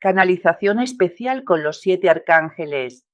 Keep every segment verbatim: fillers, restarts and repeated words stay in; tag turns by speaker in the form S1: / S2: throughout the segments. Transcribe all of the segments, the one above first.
S1: Canalización especial con los siete arcángeles.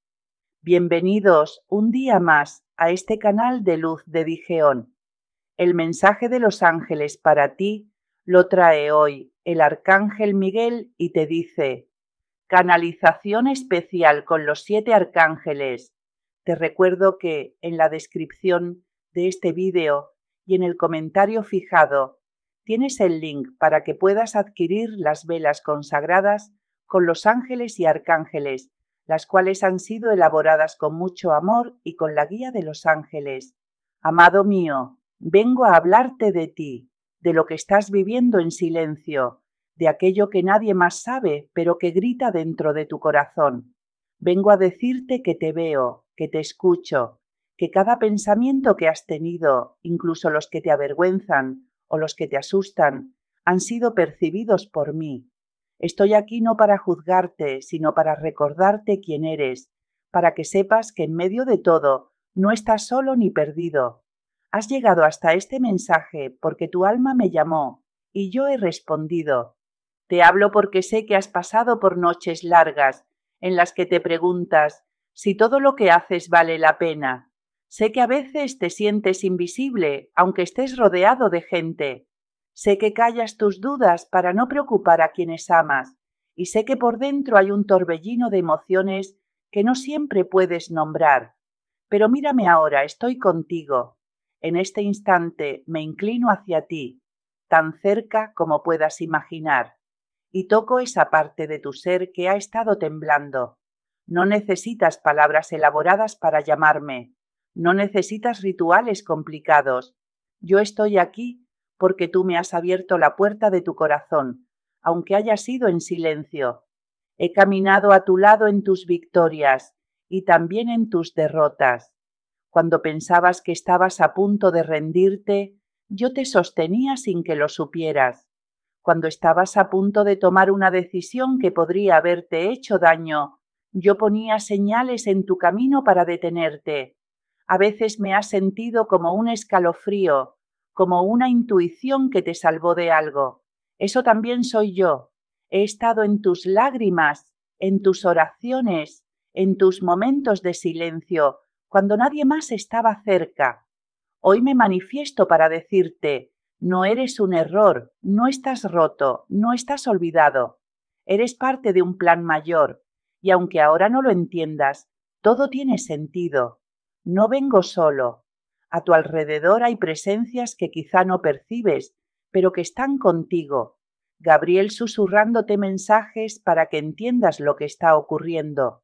S1: Bienvenidos un día más a este canal de luz de Digeón. El mensaje de los ángeles para ti lo trae hoy el arcángel Miguel y te dice: canalización especial con los siete arcángeles. Te recuerdo que en la descripción de este vídeo y en el comentario fijado tienes el link para que puedas adquirir las velas consagradas con los ángeles y arcángeles, las cuales han sido elaboradas con mucho amor y con la guía de los ángeles. Amado mío, vengo a hablarte de ti, de lo que estás viviendo en silencio, de aquello que nadie más sabe, pero que grita dentro de tu corazón. Vengo a decirte que te veo, que te escucho, que cada pensamiento que has tenido, incluso los que te avergüenzan o los que te asustan, han sido percibidos por mí. Estoy aquí no para juzgarte, sino para recordarte quién eres, para que sepas que en medio de todo no estás solo ni perdido. Has llegado hasta este mensaje porque tu alma me llamó y yo he respondido. Te hablo porque sé que has pasado por noches largas en las que te preguntas si todo lo que haces vale la pena. Sé que a veces te sientes invisible, aunque estés rodeado de gente. Sé que callas tus dudas para no preocupar a quienes amas, y sé que por dentro hay un torbellino de emociones que no siempre puedes nombrar. Pero mírame ahora, estoy contigo. En este instante me inclino hacia ti, tan cerca como puedas imaginar, y toco esa parte de tu ser que ha estado temblando. No necesitas palabras elaboradas para llamarme, no necesitas rituales complicados. Yo estoy aquí porque tú me has abierto la puerta de tu corazón, aunque haya sido en silencio. He caminado a tu lado en tus victorias y también en tus derrotas. Cuando pensabas que estabas a punto de rendirte, yo te sostenía sin que lo supieras. Cuando estabas a punto de tomar una decisión que podría haberte hecho daño, yo ponía señales en tu camino para detenerte. A veces me has sentido como un escalofrío, como una intuición que te salvó de algo. Eso también soy yo. He estado en tus lágrimas, en tus oraciones, en tus momentos de silencio, cuando nadie más estaba cerca. Hoy me manifiesto para decirte: no eres un error, no estás roto, no estás olvidado. Eres parte de un plan mayor, y aunque ahora no lo entiendas, todo tiene sentido. No vengo solo. A tu alrededor hay presencias que quizá no percibes, pero que están contigo. Gabriel susurrándote mensajes para que entiendas lo que está ocurriendo.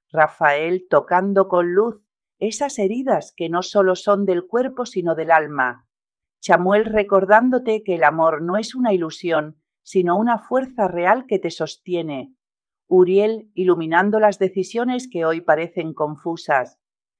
S1: Rafael tocando con luz esas heridas que no solo son del cuerpo sino del alma. Chamuel recordándote que el amor no es una ilusión, sino una fuerza real que te sostiene. Uriel iluminando las decisiones que hoy parecen confusas.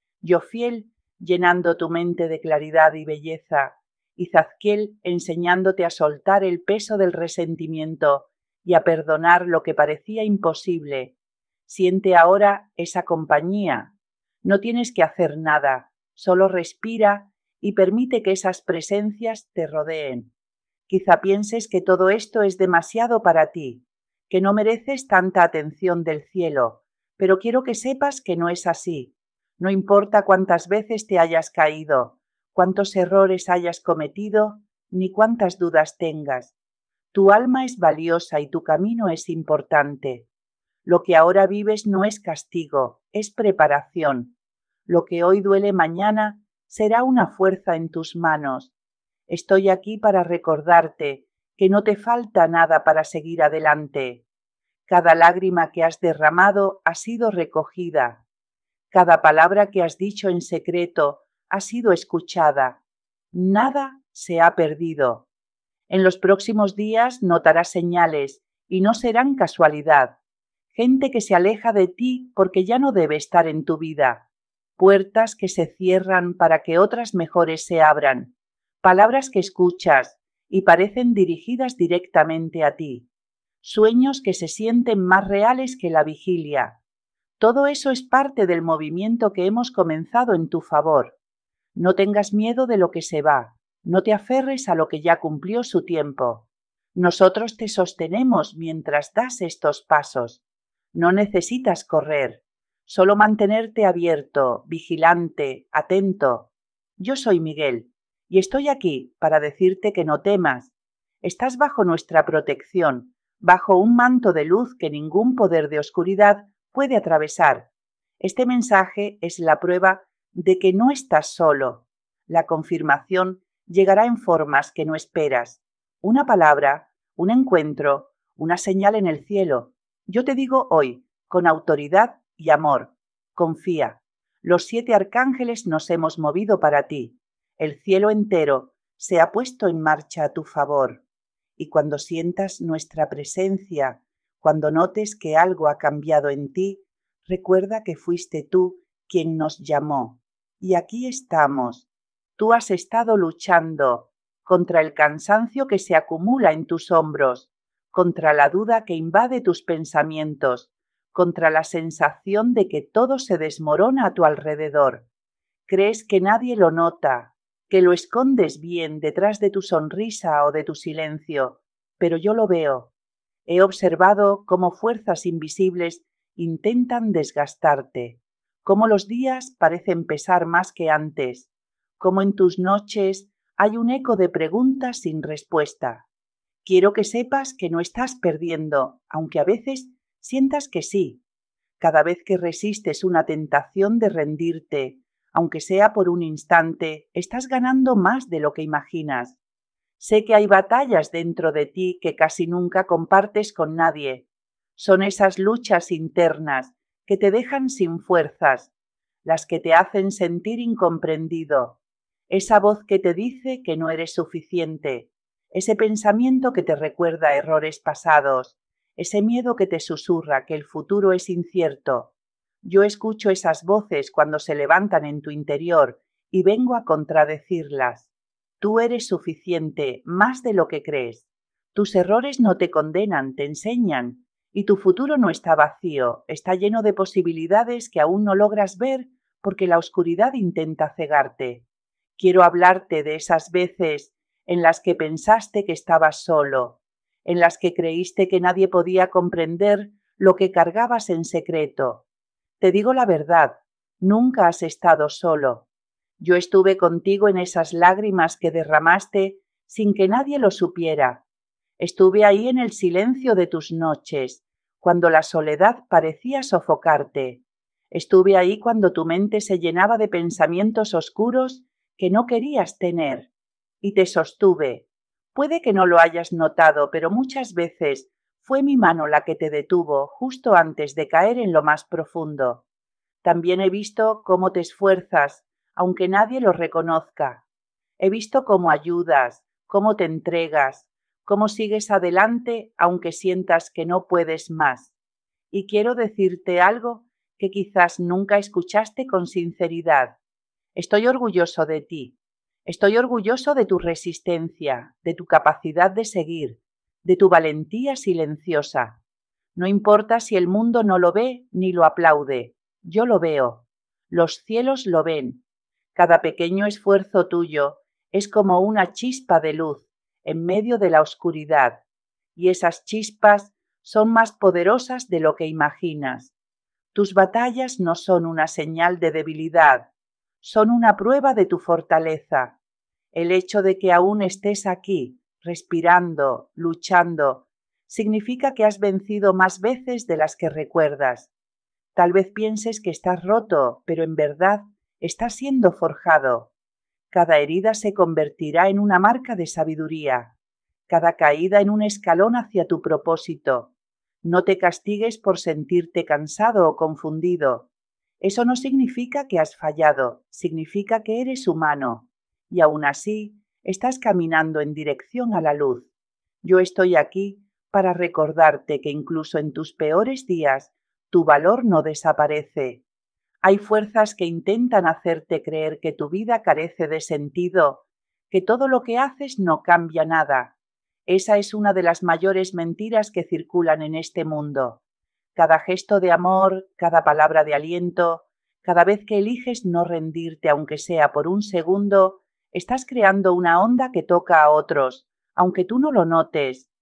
S1: Yofiel llenando tu mente de claridad y belleza. Y Zadkiel enseñándote a soltar el peso del resentimiento y a perdonar lo que parecía imposible. Siente ahora esa compañía. No tienes que hacer nada, solo respira y permite que esas presencias te rodeen. Quizá pienses que todo esto es demasiado para ti, que no mereces tanta atención del cielo, pero quiero que sepas que no es así. No importa cuántas veces te hayas caído, cuántos errores hayas cometido, ni cuántas dudas tengas. Tu alma es valiosa y tu camino es importante. Lo que ahora vives no es castigo, es preparación. Lo que hoy duele mañana será una fuerza en tus manos. Estoy aquí para recordarte que no te falta nada para seguir adelante. Cada lágrima que has derramado ha sido recogida. Cada palabra que has dicho en secreto ha sido escuchada. Nada se ha perdido. En los próximos días notarás señales y no serán casualidad. Gente que se aleja de ti porque ya no debe estar en tu vida. Puertas que se cierran para que otras mejores se abran. Palabras que escuchas y parecen dirigidas directamente a ti. Sueños que se sienten más reales que la vigilia. Todo eso es parte del movimiento que hemos comenzado en tu favor. No tengas miedo de lo que se va. No te aferres a lo que ya cumplió su tiempo. Nosotros te sostenemos mientras das estos pasos. No necesitas correr, solo mantenerte abierto, vigilante, atento. Yo soy Miguel y estoy aquí para decirte que no temas. Estás bajo nuestra protección, bajo un manto de luz que ningún poder de oscuridad puede atravesar. Este mensaje es la prueba de que no estás solo. La confirmación llegará en formas que no esperas. Una palabra, un encuentro, una señal en el cielo. Yo te digo hoy, con autoridad y amor, confía. Los siete arcángeles nos hemos movido para ti. El cielo entero se ha puesto en marcha a tu favor. Y cuando sientas nuestra presencia, cuando notes que algo ha cambiado en ti, recuerda que fuiste tú quien nos llamó. Y aquí estamos. Tú has estado luchando contra el cansancio que se acumula en tus hombros, contra la duda que invade tus pensamientos, contra la sensación de que todo se desmorona a tu alrededor. Crees que nadie lo nota, que lo escondes bien detrás de tu sonrisa o de tu silencio, pero yo lo veo. He observado cómo fuerzas invisibles intentan desgastarte, cómo los días parecen pesar más que antes, cómo en tus noches hay un eco de preguntas sin respuesta. Quiero que sepas que no estás perdiendo, aunque a veces sientas que sí. Cada vez que resistes una tentación de rendirte, aunque sea por un instante, estás ganando más de lo que imaginas. Sé que hay batallas dentro de ti que casi nunca compartes con nadie. Son esas luchas internas que te dejan sin fuerzas, las que te hacen sentir incomprendido. Esa voz que te dice que no eres suficiente, ese pensamiento que te recuerda errores pasados, ese miedo que te susurra que el futuro es incierto. Yo escucho esas voces cuando se levantan en tu interior y vengo a contradecirlas. Tú eres suficiente, más de lo que crees. Tus errores no te condenan, te enseñan. Y tu futuro no está vacío, está lleno de posibilidades que aún no logras ver porque la oscuridad intenta cegarte. Quiero hablarte de esas veces en las que pensaste que estabas solo, en las que creíste que nadie podía comprender lo que cargabas en secreto. Te digo la verdad, nunca has estado solo. Yo estuve contigo en esas lágrimas que derramaste sin que nadie lo supiera. Estuve ahí en el silencio de tus noches, cuando la soledad parecía sofocarte. Estuve ahí cuando tu mente se llenaba de pensamientos oscuros que no querías tener. Y te sostuve. Puede que no lo hayas notado, pero muchas veces fue mi mano la que te detuvo justo antes de caer en lo más profundo. También he visto cómo te esfuerzas, aunque nadie lo reconozca. He visto cómo ayudas, cómo te entregas, cómo sigues adelante aunque sientas que no puedes más. Y quiero decirte algo que quizás nunca escuchaste con sinceridad. Estoy orgulloso de ti. Estoy orgulloso de tu resistencia, de tu capacidad de seguir, de tu valentía silenciosa. No importa si el mundo no lo ve ni lo aplaude. Yo lo veo. Los cielos lo ven. Cada pequeño esfuerzo tuyo es como una chispa de luz en medio de la oscuridad, y esas chispas son más poderosas de lo que imaginas. Tus batallas no son una señal de debilidad, son una prueba de tu fortaleza. El hecho de que aún estés aquí, respirando, luchando, significa que has vencido más veces de las que recuerdas. Tal vez pienses que estás roto, pero en verdad estás siendo forjado. Cada herida se convertirá en una marca de sabiduría, cada caída en un escalón hacia tu propósito. No te castigues por sentirte cansado o confundido. Eso no significa que has fallado, significa que eres humano. Y aún así, estás caminando en dirección a la luz. Yo estoy aquí para recordarte que incluso en tus peores días, tu valor no desaparece. Hay fuerzas que intentan hacerte creer que tu vida carece de sentido, que todo lo que haces no cambia nada. Esa es una de las mayores mentiras que circulan en este mundo. Cada gesto de amor, cada palabra de aliento, cada vez que eliges no rendirte aunque sea por un segundo, estás creando una onda que toca a otros, aunque tú no lo notes.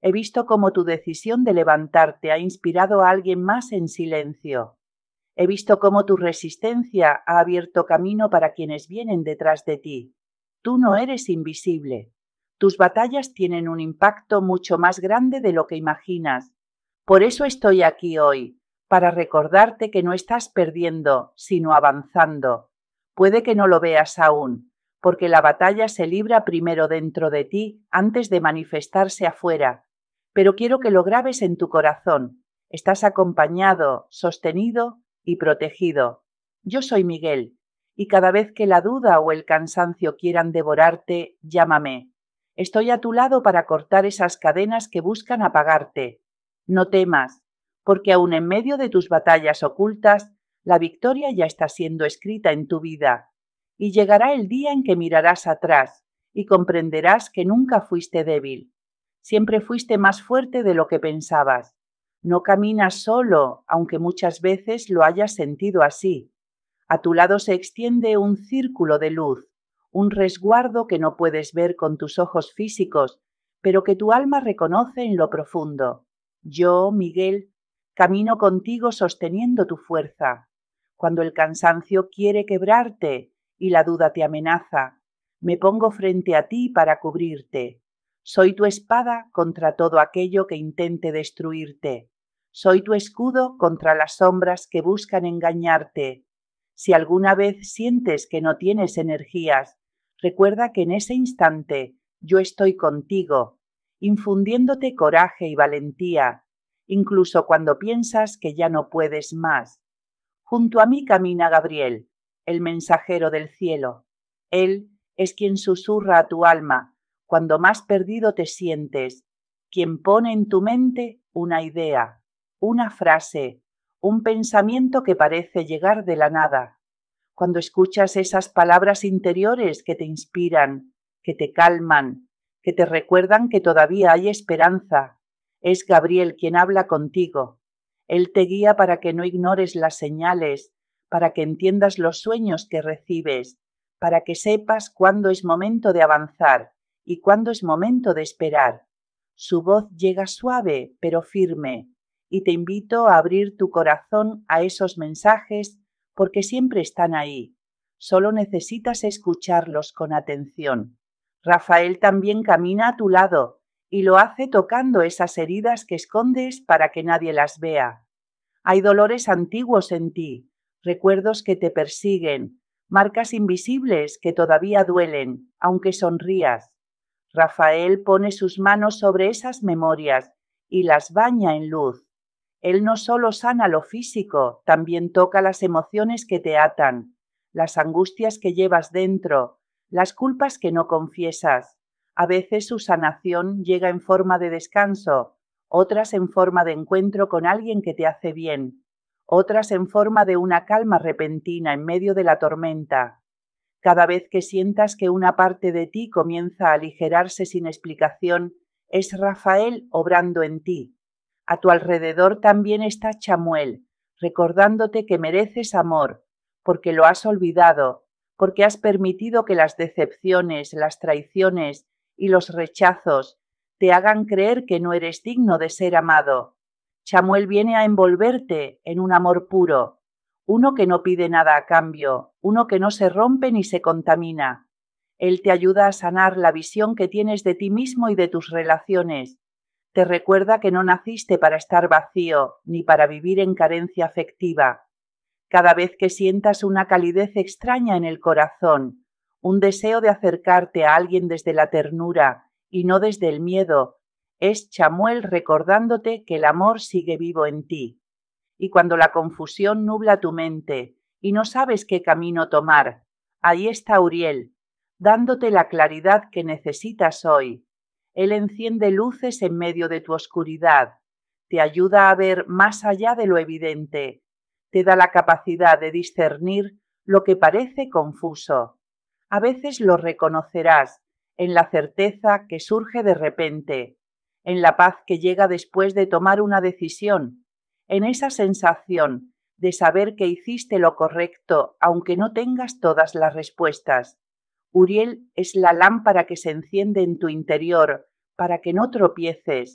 S1: He visto cómo tu decisión de levantarte ha inspirado a alguien más en silencio. He visto cómo tu resistencia ha abierto camino para quienes vienen detrás de ti. Tú no eres invisible. Tus batallas tienen un impacto mucho más grande de lo que imaginas. Por eso estoy aquí hoy, para recordarte que no estás perdiendo, sino avanzando. Puede que no lo veas aún, porque la batalla se libra primero dentro de ti antes de manifestarse afuera. Pero quiero que lo grabes en tu corazón. Estás acompañado, sostenido y protegido. Yo soy Miguel, y cada vez que la duda o el cansancio quieran devorarte, llámame. Estoy a tu lado para cortar esas cadenas que buscan apagarte. No temas, porque aun en medio de tus batallas ocultas, la victoria ya está siendo escrita en tu vida. Y llegará el día en que mirarás atrás y comprenderás que nunca fuiste débil. Siempre fuiste más fuerte de lo que pensabas. No caminas solo, aunque muchas veces lo hayas sentido así. A tu lado se extiende un círculo de luz, un resguardo que no puedes ver con tus ojos físicos, pero que tu alma reconoce en lo profundo. Yo, Miguel, camino contigo sosteniendo tu fuerza. Cuando el cansancio quiere quebrarte y la duda te amenaza, me pongo frente a ti para cubrirte. Soy tu espada contra todo aquello que intente destruirte. Soy tu escudo contra las sombras que buscan engañarte. Si alguna vez sientes que no tienes energías, recuerda que en ese instante yo estoy contigo, infundiéndote coraje y valentía, incluso cuando piensas que ya no puedes más. Junto a mí camina Gabriel, el mensajero del cielo. Él es quien susurra a tu alma cuando más perdido te sientes, quien pone en tu mente una idea, una frase, un pensamiento que parece llegar de la nada. Cuando escuchas esas palabras interiores que te inspiran, que te calman, que te recuerdan que todavía hay esperanza, es Gabriel quien habla contigo. Él te guía para que no ignores las señales, para que entiendas los sueños que recibes, para que sepas cuándo es momento de avanzar y cuándo es momento de esperar. Su voz llega suave pero firme, y te invito a abrir tu corazón a esos mensajes porque siempre están ahí. Solo necesitas escucharlos con atención. Rafael también camina a tu lado y lo hace tocando esas heridas que escondes para que nadie las vea. Hay dolores antiguos en ti, recuerdos que te persiguen, marcas invisibles que todavía duelen, aunque sonrías. Rafael pone sus manos sobre esas memorias y las baña en luz. Él no solo sana lo físico, también toca las emociones que te atan, las angustias que llevas dentro, las culpas que no confiesas. A veces su sanación llega en forma de descanso, otras en forma de encuentro con alguien que te hace bien, otras en forma de una calma repentina en medio de la tormenta. Cada vez que sientas que una parte de ti comienza a aligerarse sin explicación, es Rafael obrando en ti. A tu alrededor también está Chamuel, recordándote que mereces amor, porque lo has olvidado, porque has permitido que las decepciones, las traiciones y los rechazos te hagan creer que no eres digno de ser amado. Chamuel viene a envolverte en un amor puro, uno que no pide nada a cambio, uno que no se rompe ni se contamina. Él te ayuda a sanar la visión que tienes de ti mismo y de tus relaciones. Te recuerda que no naciste para estar vacío ni para vivir en carencia afectiva. Cada vez que sientas una calidez extraña en el corazón, un deseo de acercarte a alguien desde la ternura y no desde el miedo, es Chamuel recordándote que el amor sigue vivo en ti. Y cuando la confusión nubla tu mente y no sabes qué camino tomar, ahí está Uriel, dándote la claridad que necesitas hoy. Él enciende luces en medio de tu oscuridad, te ayuda a ver más allá de lo evidente, te da la capacidad de discernir lo que parece confuso. A veces lo reconocerás en la certeza que surge de repente, en la paz que llega después de tomar una decisión, en esa sensación de saber que hiciste lo correcto aunque no tengas todas las respuestas. Uriel es la lámpara que se enciende en tu interior para que no tropieces,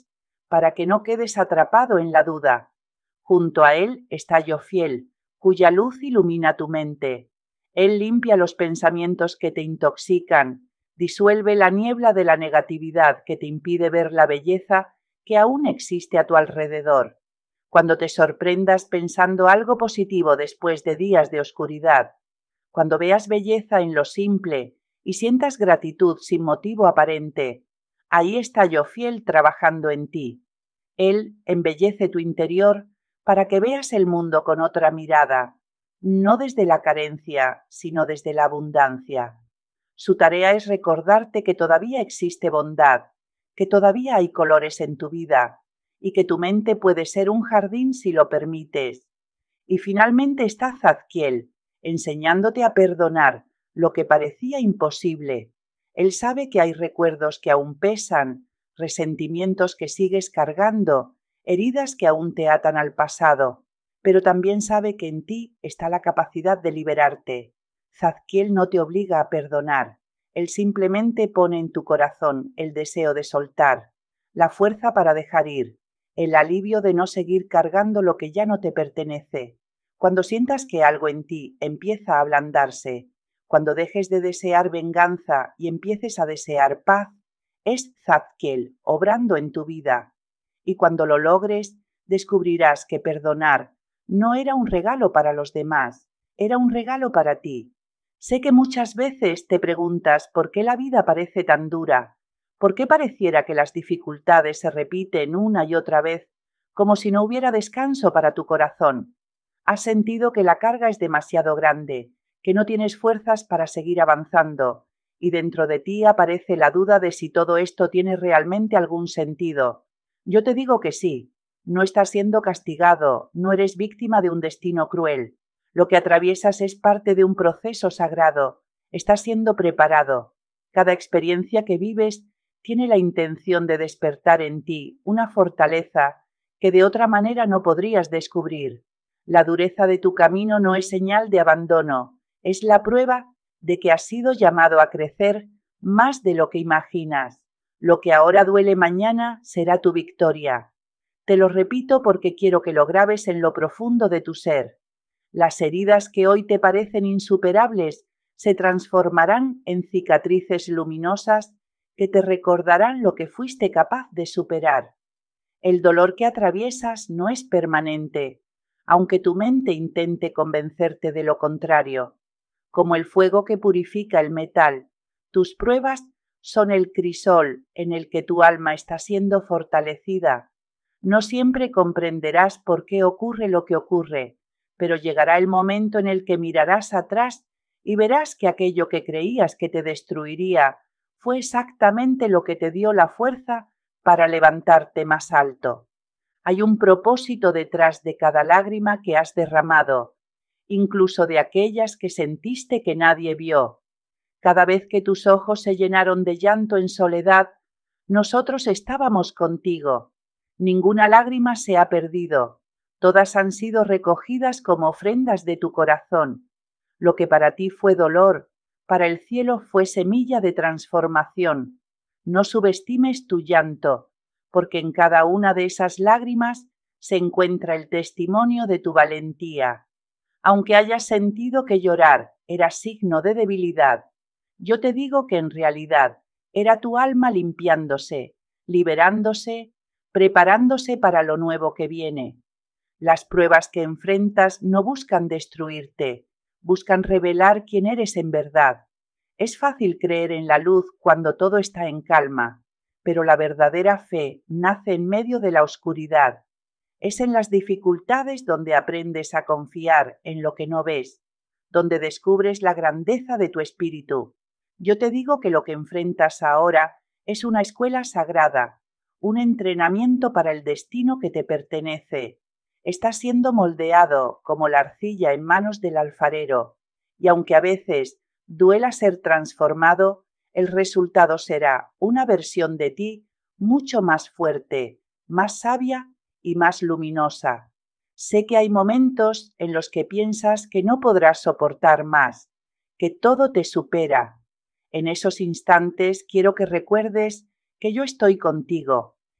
S1: para que no quedes atrapado en la duda. Junto a él está Yofiel, cuya luz ilumina tu mente. Él limpia los pensamientos que te intoxican, disuelve la niebla de la negatividad que te impide ver la belleza que aún existe a tu alrededor. Cuando te sorprendas pensando algo positivo después de días de oscuridad, cuando veas belleza en lo simple y sientas gratitud sin motivo aparente, ahí está Yofiel trabajando en ti. Él embellece tu interior para que veas el mundo con otra mirada, no desde la carencia, sino desde la abundancia. Su tarea es recordarte que todavía existe bondad, que todavía hay colores en tu vida y que tu mente puede ser un jardín si lo permites. Y finalmente está Zadkiel, enseñándote a perdonar lo que parecía imposible. Él sabe que hay recuerdos que aún pesan, resentimientos que sigues cargando, heridas que aún te atan al pasado, pero también sabe que en ti está la capacidad de liberarte. Zadkiel no te obliga a perdonar, él simplemente pone en tu corazón el deseo de soltar, la fuerza para dejar ir, el alivio de no seguir cargando lo que ya no te pertenece. Cuando sientas que algo en ti empieza a ablandarse, cuando dejes de desear venganza y empieces a desear paz, es Zadkiel obrando en tu vida. Y cuando lo logres, descubrirás que perdonar no era un regalo para los demás, era un regalo para ti. Sé que muchas veces te preguntas por qué la vida parece tan dura, por qué pareciera que las dificultades se repiten una y otra vez, como si no hubiera descanso para tu corazón. Has sentido que la carga es demasiado grande, que no tienes fuerzas para seguir avanzando, y dentro de ti aparece la duda de si todo esto tiene realmente algún sentido. Yo te digo que sí, no estás siendo castigado, no eres víctima de un destino cruel. Lo que atraviesas es parte de un proceso sagrado, estás siendo preparado. Cada experiencia que vives tiene la intención de despertar en ti una fortaleza que de otra manera no podrías descubrir. La dureza de tu camino no es señal de abandono, es la prueba de que has sido llamado a crecer más de lo que imaginas. Lo que ahora duele mañana será tu victoria. Te lo repito porque quiero que lo grabes en lo profundo de tu ser. Las heridas que hoy te parecen insuperables se transformarán en cicatrices luminosas que te recordarán lo que fuiste capaz de superar. El dolor que atraviesas no es permanente, aunque tu mente intente convencerte de lo contrario. Como el fuego que purifica el metal, tus pruebas son el crisol en el que tu alma está siendo fortalecida. No siempre comprenderás por qué ocurre lo que ocurre, pero llegará el momento en el que mirarás atrás y verás que aquello que creías que te destruiría fue exactamente lo que te dio la fuerza para levantarte más alto. Hay un propósito detrás de cada lágrima que has derramado, incluso de aquellas que sentiste que nadie vio. Cada vez que tus ojos se llenaron de llanto en soledad, nosotros estábamos contigo. Ninguna lágrima se ha perdido. Todas han sido recogidas como ofrendas de tu corazón. Lo que para ti fue dolor, para el cielo fue semilla de transformación. No subestimes tu llanto, porque en cada una de esas lágrimas se encuentra el testimonio de tu valentía. Aunque hayas sentido que llorar era signo de debilidad, yo te digo que en realidad era tu alma limpiándose, liberándose, preparándose para lo nuevo que viene. Las pruebas que enfrentas no buscan destruirte, buscan revelar quién eres en verdad. Es fácil creer en la luz cuando todo está en calma, pero la verdadera fe nace en medio de la oscuridad. Es en las dificultades donde aprendes a confiar en lo que no ves, donde descubres la grandeza de tu espíritu. Yo te digo que lo que enfrentas ahora es una escuela sagrada, un entrenamiento para el destino que te pertenece. Estás siendo moldeado como la arcilla en manos del alfarero, y aunque a veces duela ser transformado, el resultado será una versión de ti mucho más fuerte, más sabia y más luminosa. Sé que hay momentos en los que piensas que no podrás soportar más, que todo te supera. En esos instantes quiero que recuerdes que yo estoy contigo,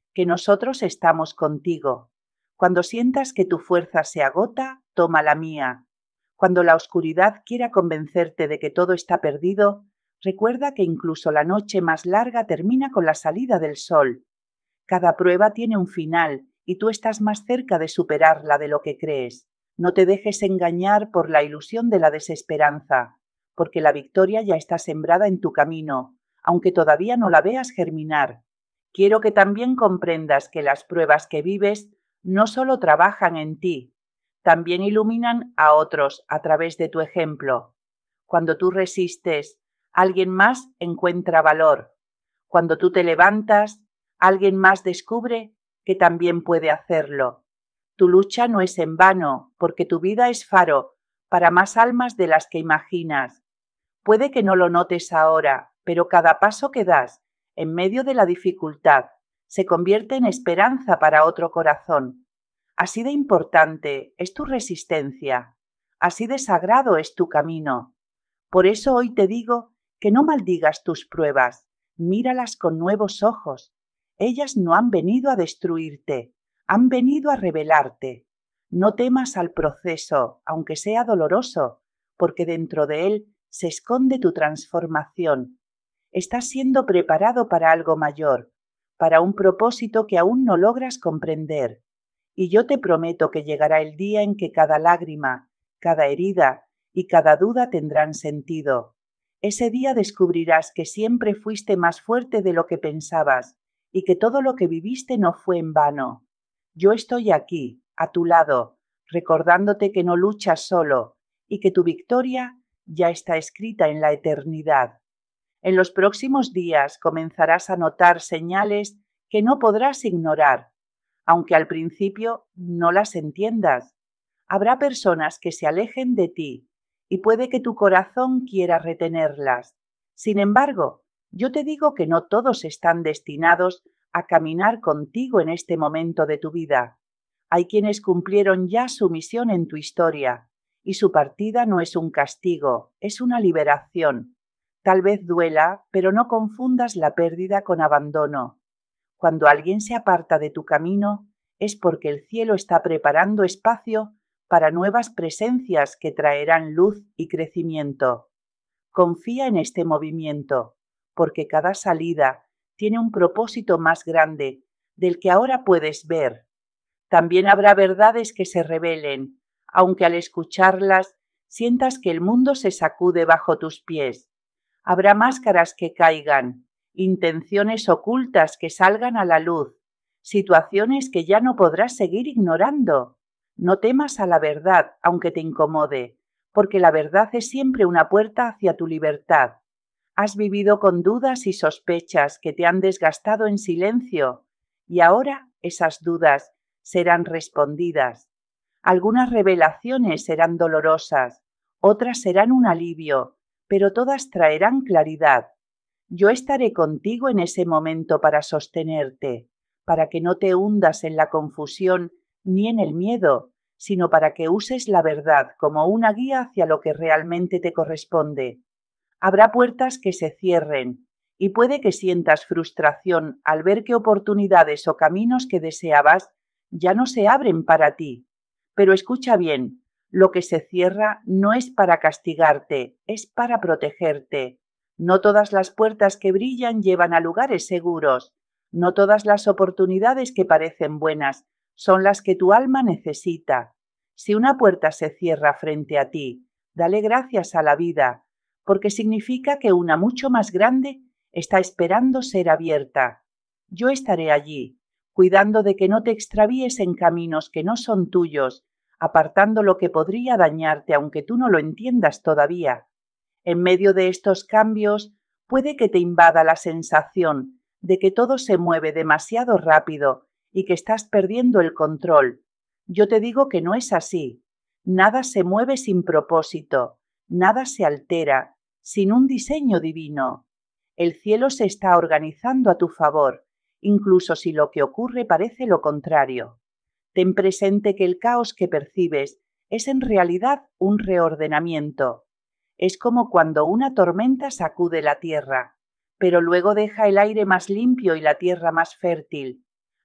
S1: que nosotros estamos contigo. Cuando sientas que tu fuerza se agota, toma la mía. Cuando la oscuridad quiera convencerte de que todo está perdido, recuerda que incluso la noche más larga termina con la salida del sol. Cada prueba tiene un final y tú estás más cerca de superarla de lo que crees. No te dejes engañar por la ilusión de la desesperanza, porque la victoria ya está sembrada en tu camino, aunque todavía no la veas germinar. Quiero que también comprendas que las pruebas que vives no solo trabajan en ti, también iluminan a otros a través de tu ejemplo. Cuando tú resistes, alguien más encuentra valor. Cuando tú te levantas, alguien más descubre que también puede hacerlo. Tu lucha no es en vano, porque tu vida es faro para más almas de las que imaginas. Puede que no lo notes ahora, pero cada paso que das, en medio de la dificultad, se convierte en esperanza para otro corazón. Así de importante es tu resistencia, así de sagrado es tu camino. Por eso hoy te digo que no maldigas tus pruebas, míralas con nuevos ojos. Ellas no han venido a destruirte, han venido a revelarte. No temas al proceso, aunque sea doloroso, porque dentro de él se esconde tu transformación. Estás siendo preparado para algo mayor, para un propósito que aún no logras comprender. Y yo te prometo que llegará el día en que cada lágrima, cada herida y cada duda tendrán sentido. Ese día descubrirás que siempre fuiste más fuerte de lo que pensabas y que todo lo que viviste no fue en vano. Yo estoy aquí, a tu lado, recordándote que no luchas solo y que tu victoria ya está escrita en la eternidad. En los próximos días comenzarás a notar señales que no podrás ignorar, aunque al principio no las entiendas. Habrá personas que se alejen de ti y puede que tu corazón quiera retenerlas. Sin embargo, yo te digo que no todos están destinados a caminar contigo en este momento de tu vida. Hay quienes cumplieron ya su misión en tu historia y su partida no es un castigo, es una liberación. Tal vez duela, pero no confundas la pérdida con abandono. Cuando alguien se aparta de tu camino, es porque el cielo está preparando espacio para nuevas presencias que traerán luz y crecimiento. Confía en este movimiento, porque cada salida tiene un propósito más grande del que ahora puedes ver. También habrá verdades que se revelen, aunque al escucharlas sientas que el mundo se sacude bajo tus pies. Habrá máscaras que caigan, intenciones ocultas que salgan a la luz, situaciones que ya no podrás seguir ignorando. No temas a la verdad, aunque te incomode, porque la verdad es siempre una puerta hacia tu libertad. Has vivido con dudas y sospechas que te han desgastado en silencio, y ahora esas dudas serán respondidas. Algunas revelaciones serán dolorosas, otras serán un alivio, pero todas traerán claridad. Yo estaré contigo en ese momento para sostenerte, para que no te hundas en la confusión ni en el miedo, sino para que uses la verdad como una guía hacia lo que realmente te corresponde. Habrá puertas que se cierren y puede que sientas frustración al ver que oportunidades o caminos que deseabas ya no se abren para ti. Pero escucha bien, lo que se cierra no es para castigarte, es para protegerte. No todas las puertas que brillan llevan a lugares seguros. No todas las oportunidades que parecen buenas son las que tu alma necesita. Si una puerta se cierra frente a ti, dale gracias a la vida, porque significa que una mucho más grande está esperando ser abierta. Yo estaré allí, cuidando de que no te extravíes en caminos que no son tuyos, apartando lo que podría dañarte aunque tú no lo entiendas todavía. En medio de estos cambios puede que te invada la sensación de que todo se mueve demasiado rápido y que estás perdiendo el control. Yo te digo que no es así. Nada se mueve sin propósito, nada se altera, sin un diseño divino. El cielo se está organizando a tu favor, incluso si lo que ocurre parece lo contrario. Ten presente que el caos que percibes es en realidad un reordenamiento. Es como cuando una tormenta sacude la tierra, pero luego deja el aire más limpio y la tierra más fértil.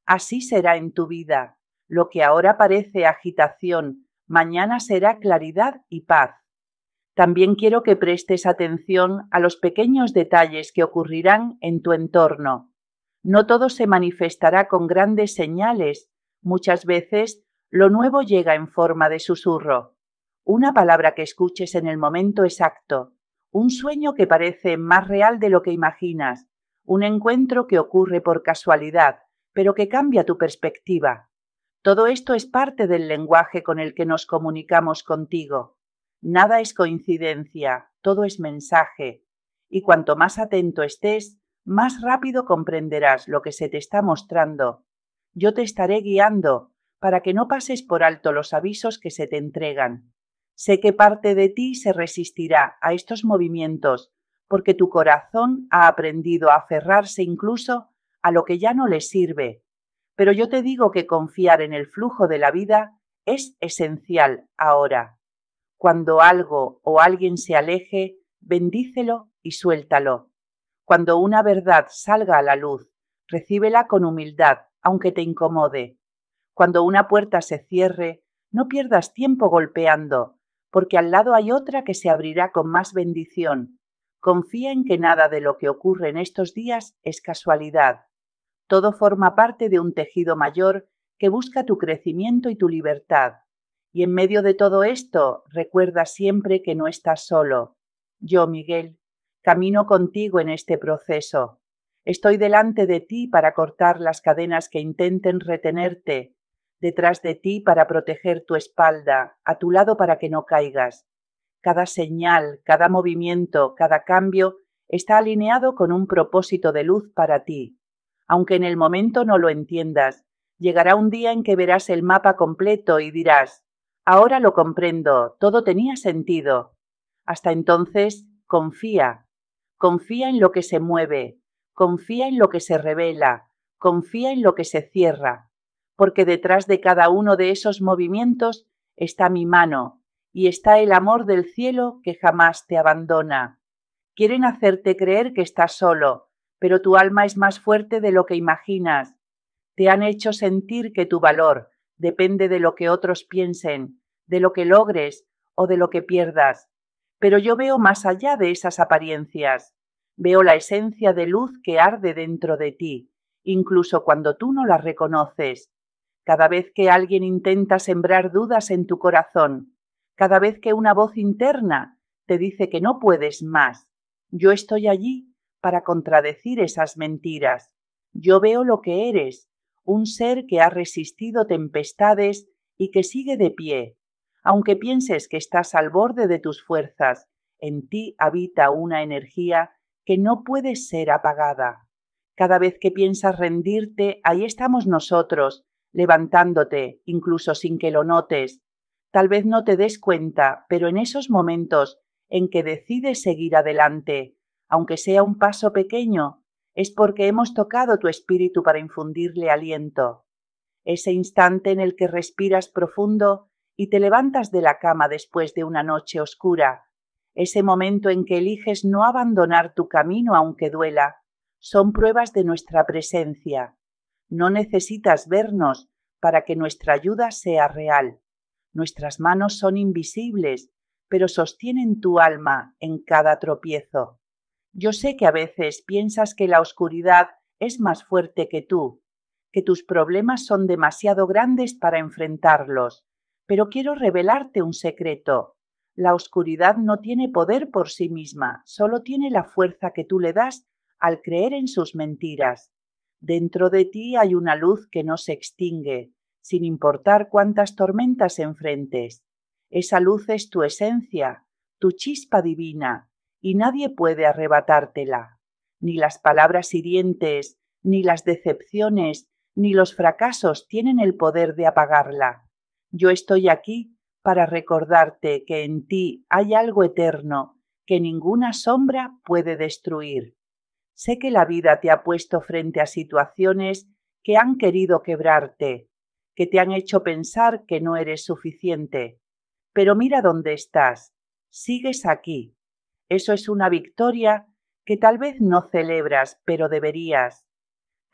S1: Así será en tu vida. Lo que ahora parece agitación, mañana será claridad y paz. También quiero que prestes atención a los pequeños detalles que ocurrirán en tu entorno. No todo se manifestará con grandes señales. Muchas veces lo nuevo llega en forma de susurro. Una palabra que escuches en el momento exacto. Un sueño que parece más real de lo que imaginas. Un encuentro que ocurre por casualidad, pero que cambia tu perspectiva. Todo esto es parte del lenguaje con el que nos comunicamos contigo. Nada es coincidencia, todo es mensaje. Y cuanto más atento estés, más rápido comprenderás lo que se te está mostrando. Yo te estaré guiando para que no pases por alto los avisos que se te entregan. Sé que parte de ti se resistirá a estos movimientos porque tu corazón ha aprendido a aferrarse incluso a lo que ya no le sirve. Pero yo te digo que confiar en el flujo de la vida es esencial ahora. Cuando algo o alguien se aleje, bendícelo y suéltalo. Cuando una verdad salga a la luz, recíbela con humildad, aunque te incomode. Cuando una puerta se cierre, no pierdas tiempo golpeando, porque al lado hay otra que se abrirá con más bendición. Confía en que nada de lo que ocurre en estos días es casualidad. Todo forma parte de un tejido mayor que busca tu crecimiento y tu libertad. Y en medio de todo esto, recuerda siempre que no estás solo. Yo, Miguel, camino contigo en este proceso. Estoy delante de ti para cortar las cadenas que intenten retenerte, detrás de ti para proteger tu espalda, a tu lado para que no caigas. Cada señal, cada movimiento, cada cambio está alineado con un propósito de luz para ti. Aunque en el momento no lo entiendas, llegará un día en que verás el mapa completo y dirás, ahora lo comprendo, todo tenía sentido. Hasta entonces, confía. Confía en lo que se mueve, confía en lo que se revela, confía en lo que se cierra, porque detrás de cada uno de esos movimientos está mi mano y está el amor del cielo que jamás te abandona. Quieren hacerte creer que estás solo, pero tu alma es más fuerte de lo que imaginas. Te han hecho sentir que tu valor depende de lo que otros piensen, de lo que logres o de lo que pierdas. Pero yo veo más allá de esas apariencias. Veo la esencia de luz que arde dentro de ti, incluso cuando tú no la reconoces. Cada vez que alguien intenta sembrar dudas en tu corazón, cada vez que una voz interna te dice que no puedes más, yo estoy allí para contradecir esas mentiras. Yo veo lo que eres, un ser que ha resistido tempestades y que sigue de pie. Aunque pienses que estás al borde de tus fuerzas, en ti habita una energía que no puede ser apagada. Cada vez que piensas rendirte, ahí estamos nosotros, levantándote, incluso sin que lo notes. Tal vez no te des cuenta, pero en esos momentos en que decides seguir adelante, aunque sea un paso pequeño, es porque hemos tocado tu espíritu para infundirle aliento. Ese instante en el que respiras profundo y te levantas de la cama después de una noche oscura, ese momento en que eliges no abandonar tu camino aunque duela, son pruebas de nuestra presencia. No necesitas vernos para que nuestra ayuda sea real. Nuestras manos son invisibles, pero sostienen tu alma en cada tropiezo. Yo sé que a veces piensas que la oscuridad es más fuerte que tú, que tus problemas son demasiado grandes para enfrentarlos, pero quiero revelarte un secreto. La oscuridad no tiene poder por sí misma, solo tiene la fuerza que tú le das al creer en sus mentiras. Dentro de ti hay una luz que no se extingue, sin importar cuántas tormentas enfrentes. Esa luz es tu esencia, tu chispa divina, y nadie puede arrebatártela. Ni las palabras hirientes, ni las decepciones, ni los fracasos tienen el poder de apagarla. Yo estoy aquí para recordarte que en ti hay algo eterno que ninguna sombra puede destruir. Sé que la vida te ha puesto frente a situaciones que han querido quebrarte, que te han hecho pensar que no eres suficiente. Pero mira dónde estás. Sigues aquí. Eso es una victoria que tal vez no celebras, pero deberías.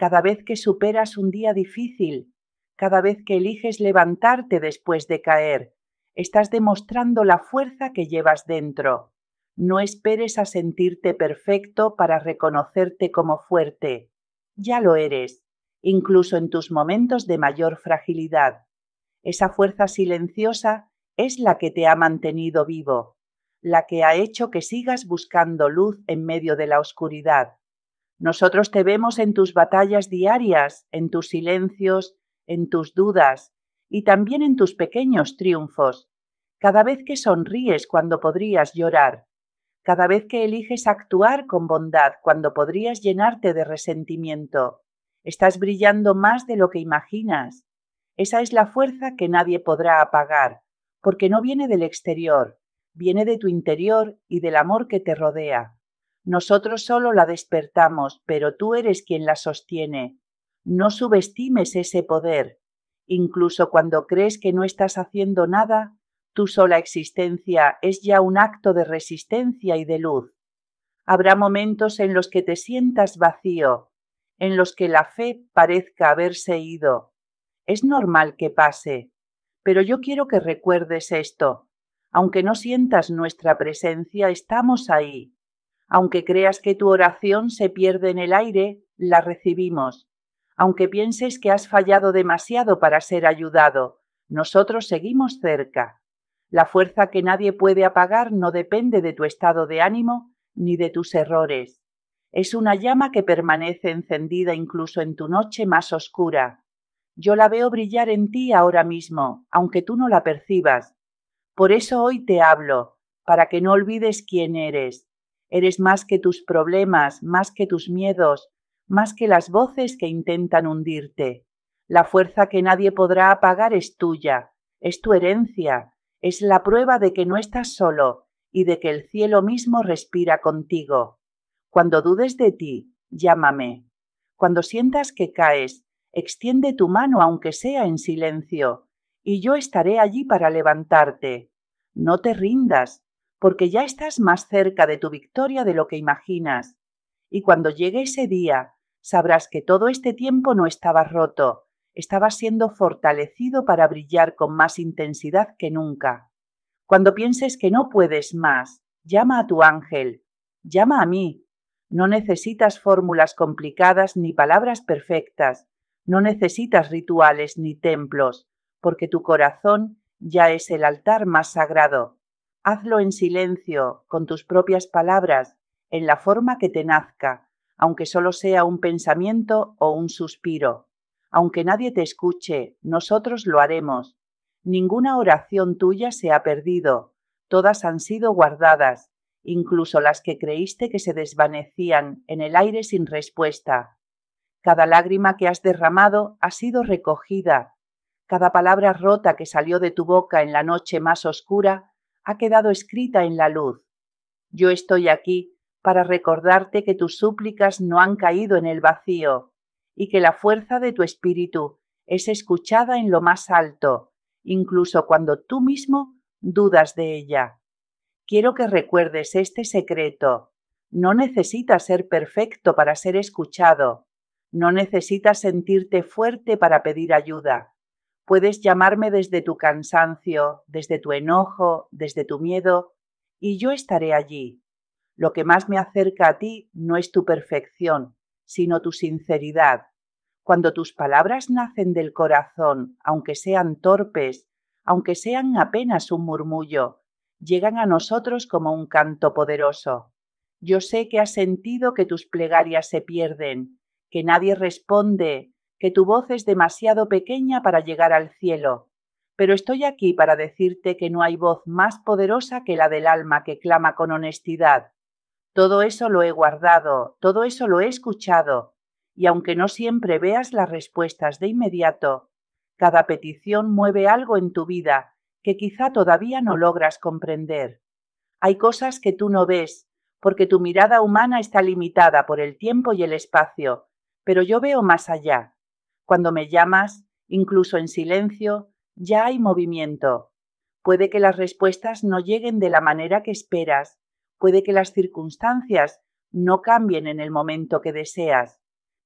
S1: cada vez que superas un día difícil, cada vez que eliges levantarte después de caer, estás demostrando la fuerza que llevas dentro. No esperes a sentirte perfecto para reconocerte como fuerte. Ya lo eres, incluso en tus momentos de mayor fragilidad. Esa fuerza silenciosa es la que te ha mantenido vivo, la que ha hecho que sigas buscando luz en medio de la oscuridad. Nosotros te vemos en tus batallas diarias, en tus silencios, en tus dudas y también en tus pequeños triunfos, cada vez que sonríes cuando podrías llorar, cada vez que eliges actuar con bondad cuando podrías llenarte de resentimiento. Estás brillando más de lo que imaginas. Esa es la fuerza que nadie podrá apagar, porque no viene del exterior, viene de tu interior y del amor que te rodea. Nosotros solo la despertamos, pero tú eres quien la sostiene. No subestimes ese poder. Incluso cuando crees que no estás haciendo nada, tu sola existencia es ya un acto de resistencia y de luz. Habrá momentos en los que te sientas vacío, en los que la fe parezca haberse ido. Es normal que pase, pero yo quiero que recuerdes esto. Aunque no sientas nuestra presencia, estamos ahí. Aunque creas que tu oración se pierde en el aire, la recibimos. Aunque pienses que has fallado demasiado para ser ayudado, nosotros seguimos cerca. La fuerza que nadie puede apagar no depende de tu estado de ánimo ni de tus errores. Es una llama que permanece encendida incluso en tu noche más oscura. Yo la veo brillar en ti ahora mismo, aunque tú no la percibas. Por eso hoy te hablo, para que no olvides quién eres. Eres más que tus problemas, más que tus miedos, más que las voces que intentan hundirte. La fuerza que nadie podrá apagar es tuya, es tu herencia, es la prueba de que no estás solo y de que el cielo mismo respira contigo. Cuando dudes de ti, llámame. Cuando sientas que caes, extiende tu mano aunque sea en silencio, y yo estaré allí para levantarte. No te rindas, porque ya estás más cerca de tu victoria de lo que imaginas. Y cuando llegue ese día, sabrás que todo este tiempo no estabas roto, estabas siendo fortalecido para brillar con más intensidad que nunca. Cuando pienses que no puedes más, llama a tu ángel, llama a mí. No necesitas fórmulas complicadas ni palabras perfectas, no necesitas rituales ni templos, porque tu corazón ya es el altar más sagrado. Hazlo en silencio, con tus propias palabras, en la forma que te nazca, aunque solo sea un pensamiento o un suspiro. Aunque nadie te escuche, nosotros lo haremos. Ninguna oración tuya se ha perdido, todas han sido guardadas, incluso las que creíste que se desvanecían en el aire sin respuesta. Cada lágrima que has derramado ha sido recogida. Cada palabra rota que salió de tu boca en la noche más oscura ha quedado escrita en la luz. Yo estoy aquí para recordarte que tus súplicas no han caído en el vacío y que la fuerza de tu espíritu es escuchada en lo más alto, incluso cuando tú mismo dudas de ella. Quiero que recuerdes este secreto. No necesitas ser perfecto para ser escuchado. No necesitas sentirte fuerte para pedir ayuda. Puedes llamarme desde tu cansancio, desde tu enojo, desde tu miedo, y yo estaré allí. Lo que más me acerca a ti no es tu perfección, sino tu sinceridad. Cuando tus palabras nacen del corazón, aunque sean torpes, aunque sean apenas un murmullo, llegan a nosotros como un canto poderoso. Yo sé que has sentido que tus plegarias se pierden, que nadie responde, que tu voz es demasiado pequeña para llegar al cielo. Pero estoy aquí para decirte que no hay voz más poderosa que la del alma que clama con honestidad. Todo eso lo he guardado, todo eso lo he escuchado, y aunque no siempre veas las respuestas de inmediato, cada petición mueve algo en tu vida que quizá todavía no logras comprender. Hay cosas que tú no ves, porque tu mirada humana está limitada por el tiempo y el espacio, pero yo veo más allá. Cuando me llamas, incluso en silencio, ya hay movimiento. Puede que las respuestas no lleguen de la manera que esperas, puede que las circunstancias no cambien en el momento que deseas,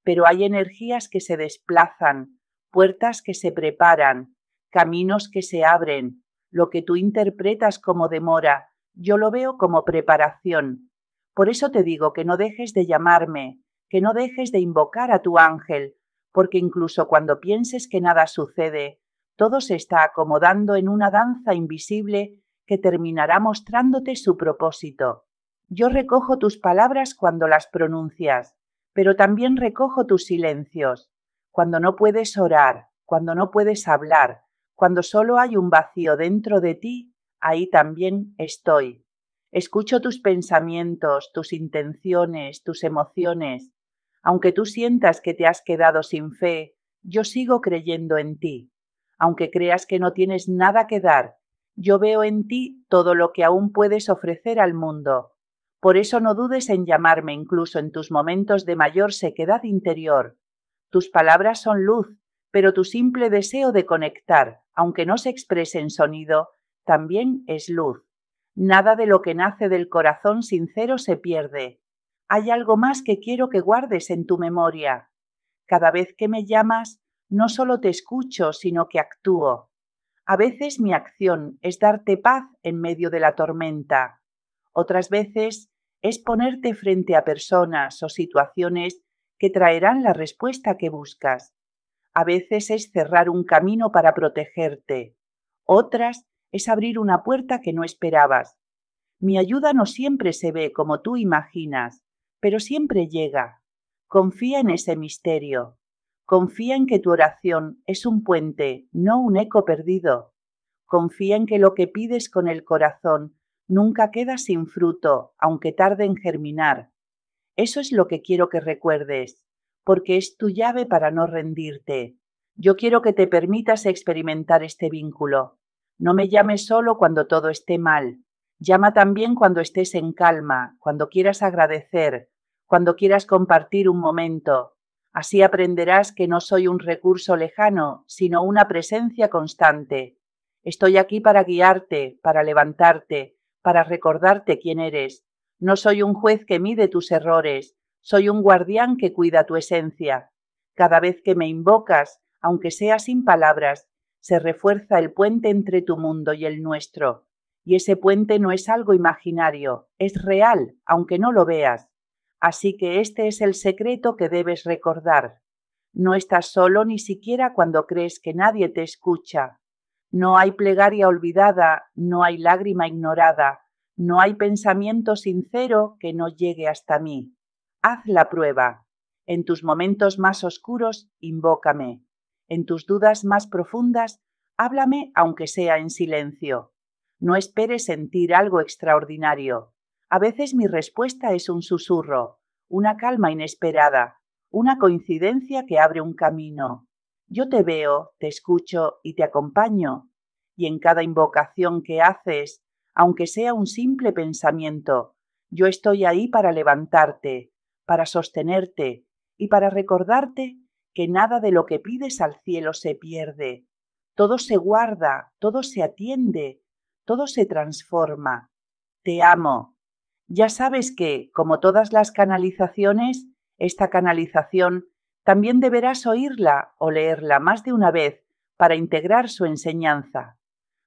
S1: pero hay energías que se desplazan, puertas que se preparan, caminos que se abren. Lo que tú interpretas como demora, yo lo veo como preparación. Por eso te digo que no dejes de llamarme, que no dejes de invocar a tu ángel, porque incluso cuando pienses que nada sucede, todo se está acomodando en una danza invisible que terminará mostrándote su propósito. Yo recojo tus palabras cuando las pronuncias, pero también recojo tus silencios, cuando no puedes orar, cuando no puedes hablar, cuando solo hay un vacío dentro de ti, ahí también estoy. Escucho tus pensamientos, tus intenciones, tus emociones. Aunque tú sientas que te has quedado sin fe, yo sigo creyendo en ti. Aunque creas que no tienes nada que dar, yo veo en ti todo lo que aún puedes ofrecer al mundo. Por eso no dudes en llamarme incluso en tus momentos de mayor sequedad interior. Tus palabras son luz, pero tu simple deseo de conectar, aunque no se exprese en sonido, también es luz. Nada de lo que nace del corazón sincero se pierde. Hay algo más que quiero que guardes en tu memoria. Cada vez que me llamas, no solo te escucho, sino que actúo. A veces mi acción es darte paz en medio de la tormenta. Otras veces es ponerte frente a personas o situaciones que traerán la respuesta que buscas. A veces es cerrar un camino para protegerte. Otras es abrir una puerta que no esperabas. Mi ayuda no siempre se ve como tú imaginas, pero siempre llega. Confía en ese misterio. Confía en que tu oración es un puente, no un eco perdido. Confía en que lo que pides con el corazón nunca queda sin fruto, aunque tarde en germinar. Eso es lo que quiero que recuerdes, porque es tu llave para no rendirte. Yo quiero que te permitas experimentar este vínculo. No me llames solo cuando todo esté mal. Llama también cuando estés en calma, cuando quieras agradecer, cuando quieras compartir un momento. Así aprenderás que no soy un recurso lejano, sino una presencia constante. Estoy aquí para guiarte, para levantarte, para recordarte quién eres. No soy un juez que mide tus errores, soy un guardián que cuida tu esencia. Cada vez que me invocas, aunque sea sin palabras, se refuerza el puente entre tu mundo y el nuestro. Y ese puente no es algo imaginario, es real, aunque no lo veas. Así que este es el secreto que debes recordar. No estás solo ni siquiera cuando crees que nadie te escucha. No hay plegaria olvidada, no hay lágrima ignorada, no hay pensamiento sincero que no llegue hasta mí. Haz la prueba. En tus momentos más oscuros, invócame. En tus dudas más profundas, háblame aunque sea en silencio. No esperes sentir algo extraordinario. A veces mi respuesta es un susurro, una calma inesperada, una coincidencia que abre un camino. Yo te veo, te escucho y te acompaño. Y en cada invocación que haces, aunque sea un simple pensamiento, yo estoy ahí para levantarte, para sostenerte y para recordarte que nada de lo que pides al cielo se pierde. Todo se guarda, todo se atiende, todo se transforma. Te amo. Ya sabes que, como todas las canalizaciones, esta canalización también deberás oírla o leerla más de una vez para integrar su enseñanza.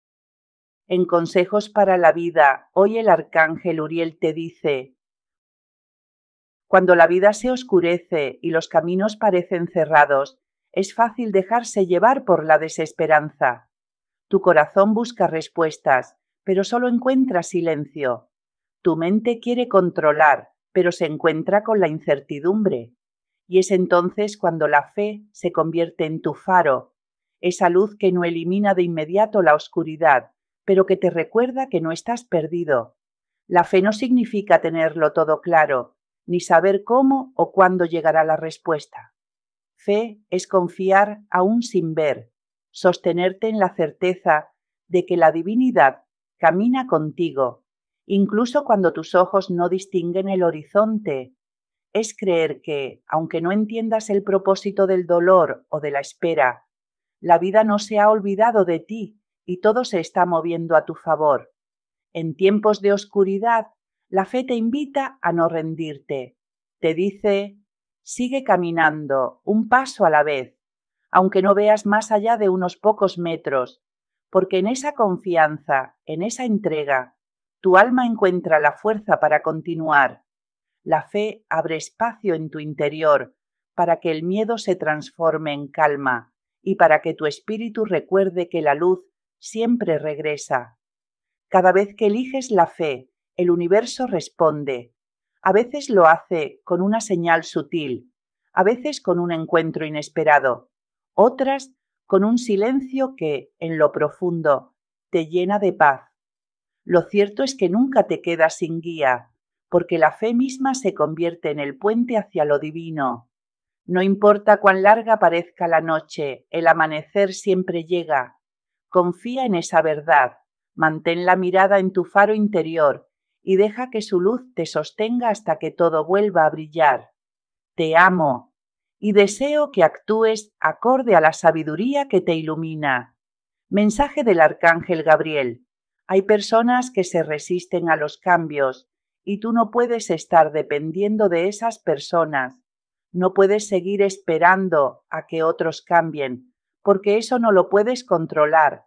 S1: En Consejos para la Vida, hoy el arcángel Uriel te dice: cuando la vida se oscurece y los caminos parecen cerrados, es fácil dejarse llevar por la desesperanza. Tu corazón busca respuestas, pero solo encuentra silencio. Tu mente quiere controlar, pero se encuentra con la incertidumbre. Y es entonces cuando la fe se convierte en tu faro, esa luz que no elimina de inmediato la oscuridad, pero que te recuerda que no estás perdido. La fe no significa tenerlo todo claro, ni saber cómo o cuándo llegará la respuesta. Fe es confiar aún sin ver, sostenerte en la certeza de que la divinidad camina contigo, incluso cuando tus ojos no distinguen el horizonte. Es creer que, aunque no entiendas el propósito del dolor o de la espera, la vida no se ha olvidado de ti y todo se está moviendo a tu favor. En tiempos de oscuridad, la fe te invita a no rendirte. Te dice: Sigue caminando, un paso a la vez, aunque no veas más allá de unos pocos metros, porque en esa confianza, en esa entrega, tu alma encuentra la fuerza para continuar. La fe abre espacio en tu interior para que el miedo se transforme en calma y para que tu espíritu recuerde que la luz siempre regresa. Cada vez que eliges la fe, el universo responde. A veces lo hace con una señal sutil, a veces con un encuentro inesperado, otras con un silencio que, en lo profundo, te llena de paz. Lo cierto es que nunca te quedas sin guía, porque la fe misma se convierte en el puente hacia lo divino. No importa cuán larga parezca la noche, el amanecer siempre llega. Confía en esa verdad, mantén la mirada en tu faro interior y deja que su luz te sostenga hasta que todo vuelva a brillar. Te amo y deseo que actúes acorde a la sabiduría que te ilumina. Mensaje del Arcángel Gabriel. Hay personas que se resisten a los cambios y tú no puedes estar dependiendo de esas personas. No puedes seguir esperando a que otros cambien, porque eso no lo puedes controlar.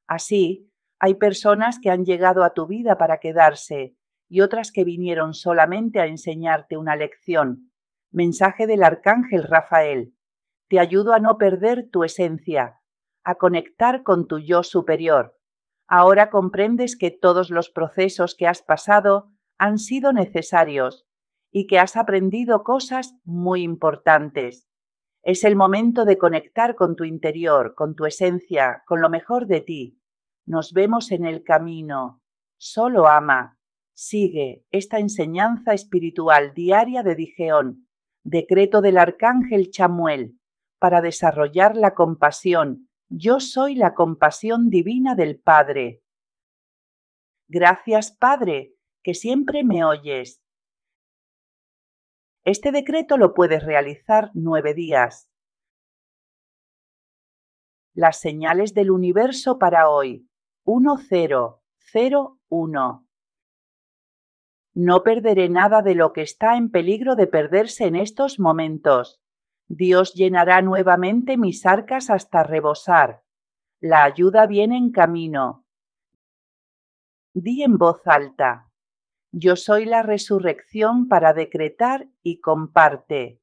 S1: Así, hay personas que han llegado a tu vida para quedarse y otras que vinieron solamente a enseñarte una lección. Mensaje del Arcángel Rafael. Te ayudo a no perder tu esencia, a conectar con tu yo superior. Ahora comprendes que todos los procesos que has pasado han sido necesarios y que has aprendido cosas muy importantes. Es el momento de conectar con tu interior, con tu esencia, con lo mejor de ti. Nos vemos en el camino. Solo ama. Sigue esta enseñanza espiritual diaria de Digeón, decreto del Arcángel Chamuel, para desarrollar la compasión. Yo soy la compasión divina del Padre. Gracias, Padre, que siempre me oyes. Este decreto lo puedes realizar nueve días. Las señales del universo para hoy. uno cero cero uno. No perderé nada de lo que está en peligro de perderse en estos momentos. Dios llenará nuevamente mis arcas hasta rebosar. La ayuda viene en camino. Di en voz alta. Yo soy la resurrección para decretar y comparte.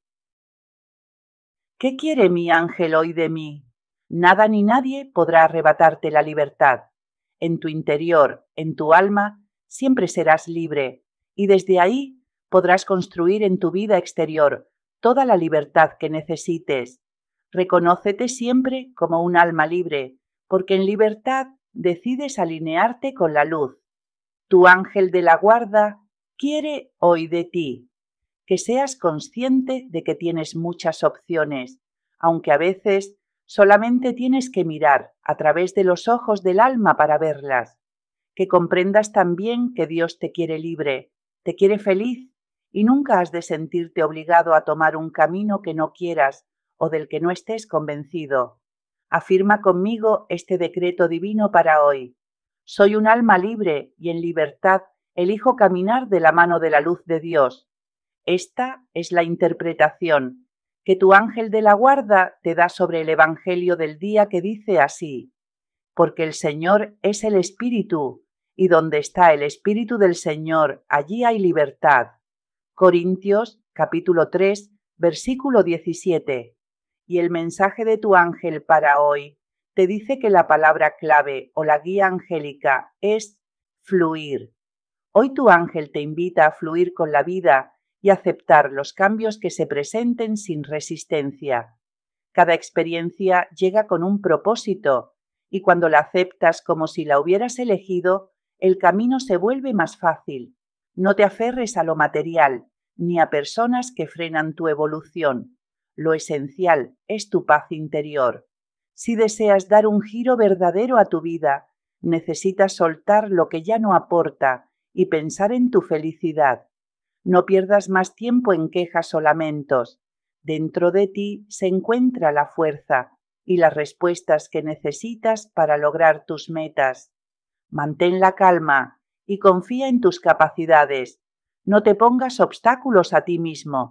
S1: ¿Qué quiere mi ángel hoy de mí? Nada ni nadie podrá arrebatarte la libertad. En tu interior, en tu alma, siempre serás libre, y desde ahí podrás construir en tu vida exterior toda la libertad que necesites. Reconócete siempre como un alma libre, porque en libertad decides alinearte con la luz. Tu ángel de la guarda quiere hoy de ti que seas consciente de que tienes muchas opciones, aunque a veces solamente tienes que mirar a través de los ojos del alma para verlas. Que comprendas también que Dios te quiere libre, te quiere feliz y nunca has de sentirte obligado a tomar un camino que no quieras o del que no estés convencido. Afirma conmigo este decreto divino para hoy. Soy un alma libre y en libertad elijo caminar de la mano de la luz de Dios. Esta es la interpretación que tu ángel de la guarda te da sobre el Evangelio del día, que dice así: porque el Señor es el Espíritu, y donde está el Espíritu del Señor, allí hay libertad. Corintios capítulo tres, versículo diecisiete. Y el mensaje de tu ángel para hoy te dice que la palabra clave o la guía angélica es fluir. Hoy tu ángel te invita a fluir con la vida y aceptar los cambios que se presenten sin resistencia. Cada experiencia llega con un propósito y cuando la aceptas como si la hubieras elegido, el camino se vuelve más fácil. No te aferres a lo material ni a personas que frenan tu evolución. Lo esencial es tu paz interior. Si deseas dar un giro verdadero a tu vida, necesitas soltar lo que ya no aporta y pensar en tu felicidad. No pierdas más tiempo en quejas o lamentos. Dentro de ti se encuentra la fuerza y las respuestas que necesitas para lograr tus metas. Mantén la calma y confía en tus capacidades. No te pongas obstáculos a ti mismo.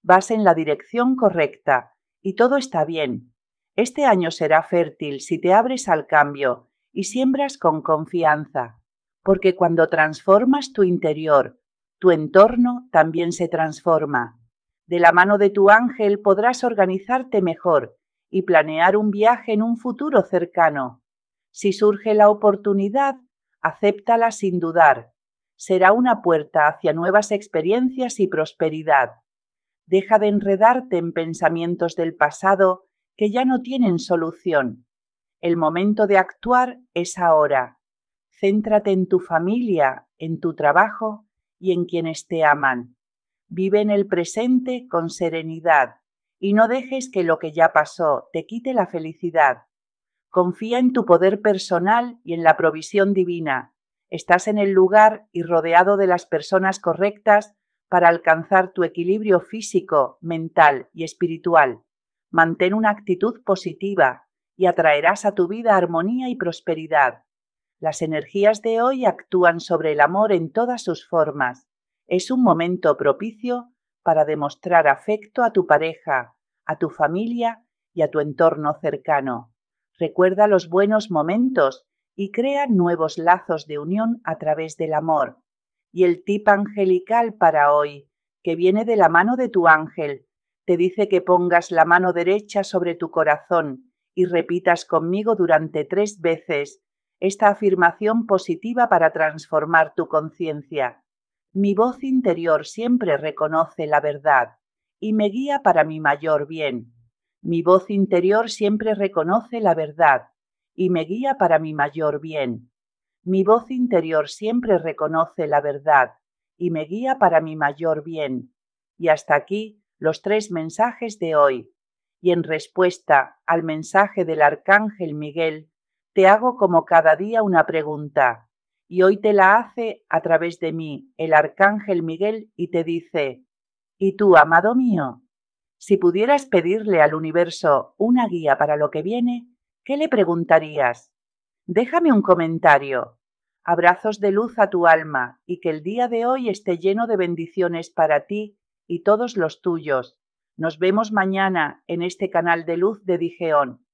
S1: Vas en la dirección correcta y todo está bien. Este año será fértil si te abres al cambio y siembras con confianza, porque cuando transformas tu interior, tu entorno también se transforma. De la mano de tu ángel podrás organizarte mejor y planear un viaje en un futuro cercano. Si surge la oportunidad, acéptala sin dudar. Será una puerta hacia nuevas experiencias y prosperidad. Deja de enredarte en pensamientos del pasado que ya no tienen solución. El momento de actuar es ahora. Céntrate en tu familia, en tu trabajo y en quienes te aman. Vive en el presente con serenidad y no dejes que lo que ya pasó te quite la felicidad. Confía en tu poder personal y en la provisión divina. Estás en el lugar y rodeado de las personas correctas para alcanzar tu equilibrio físico, mental y espiritual. Mantén una actitud positiva y atraerás a tu vida armonía y prosperidad. Las energías de hoy actúan sobre el amor en todas sus formas. Es un momento propicio para demostrar afecto a tu pareja, a tu familia y a tu entorno cercano. Recuerda los buenos momentos y crea nuevos lazos de unión a través del amor. Y el tip angelical para hoy, que viene de la mano de tu ángel, te dice que pongas la mano derecha sobre tu corazón y repitas conmigo durante tres veces esta afirmación positiva para transformar tu conciencia. Mi voz interior siempre reconoce la verdad y me guía para mi mayor bien. Mi voz interior siempre reconoce la verdad y me guía para mi mayor bien. Mi voz interior siempre reconoce la verdad y me guía para mi mayor bien. Y hasta aquí los tres mensajes de hoy. Y en respuesta al mensaje del Arcángel Miguel, te hago como cada día una pregunta. Y hoy te la hace a través de mí el Arcángel Miguel y te dice: ¿y tú, amado mío? Si pudieras pedirle al universo una guía para lo que viene, ¿qué le preguntarías? Déjame un comentario. Abrazos de luz a tu alma y que el día de hoy esté lleno de bendiciones para ti y todos los tuyos. Nos vemos mañana en este canal de luz de Digeón.